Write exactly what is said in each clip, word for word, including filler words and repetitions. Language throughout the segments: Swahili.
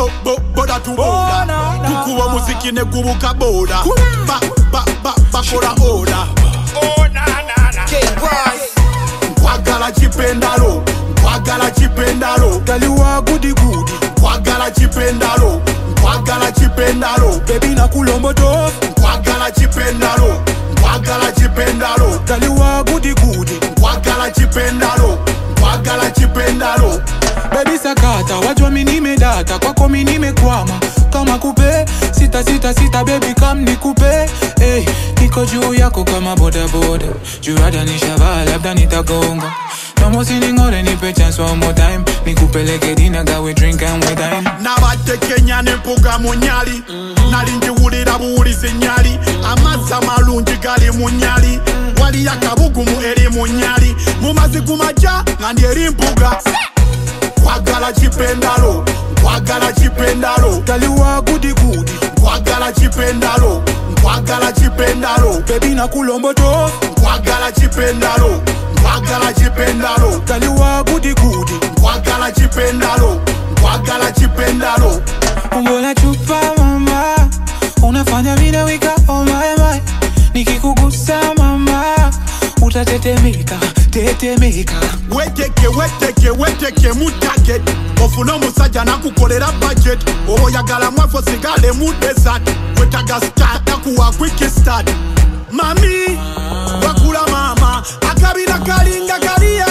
bo bo boda tu boda kukuwa muziki ne gubuka boda ba ba ba bakora oda Oh na na na K-Boss Kwagala chipendalo Kwagala chipendalo Kaliwa goody goody Kwagala chipendalo Kwagala chipendalo Baby na kulombo tof Kwagala chipendalo Kwagala chipendalo Kaliwa goody goody Kwagala chipendalo Kwagala chipendalo Baby sakata wajua mini medata kwako mini mekwama kama kupe sita sita sita baby kam nikupe hey, niko juu yako kama boda boda jurada nishavala labda nitagonga Nomo siningore nipe chance one more time nikupeleke dina gawe drink and we dine Nabate Kenya nempuga munyali mm-hmm. Nalinji wulira buwulizi nyali Amaza malungi gali munyali mm-hmm. Wali yakabugumu eri munyali Mumazi kumaja ngandi eri mpuga Kwagala chipendalo Kwagala chipendalo Kaliwa goody goody Kwagala chipendalo Kwagala chipendalo Baby na kulombo tof Kwagala chipendalo Kwagala chipendalo Kaliwa goody goody Kwagala chipendalo Kwagala chipendalo Mbona chupa mama unafanya vile wika oh my my nikikugusa mama utatetemeka tetemeka Weteke weteke weteke mu target Ofuna musajja nakukolera budget Obo yagala mwefo sigale mu desert Wetaga start nakuwa quick start Mami wakula mama akabira kalinga kalia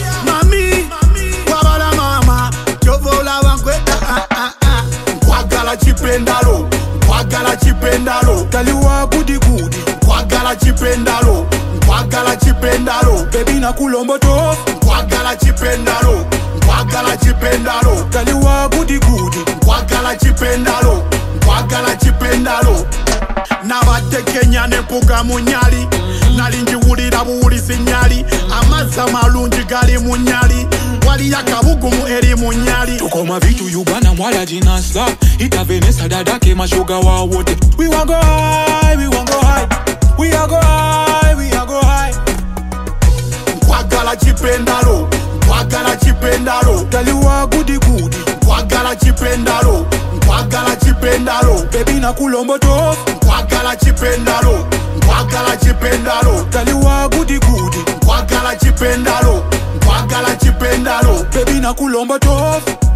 Mami wabala mama chovola wankweta ah ah ah Kwagala chipendalo Kwagala chipendalo Kaliwa goody goody Kwagala chipendalo Kwagala chipendalo Baby na kulombo tof Kwagala chipendalo Kwagala chipendalo Kaliwa goody goody Kwagala chipendalo Kwagala chipendalo Nabate Kenya nempuga munyali Nalinji wulira buwulizi nyali Amaza malungi gali munyali Wali yakabugumu eri munyali Tukoma vitu yubana mwala jina slap Ita Vanessa dadake mashoga wa wote We want go high, we want go high We are go high, we are go high Kwagala chipendalo Kwagala chipendalo Kaliwa goody goody Kwagala chipendalo Kwagala chipendalo Baby na kulombo tof Kwagala chipendalo Kwagala chipendalo Kaliwa goody goody Kwagala chipendalo Kwagala chipendalo Baby na kulombo tof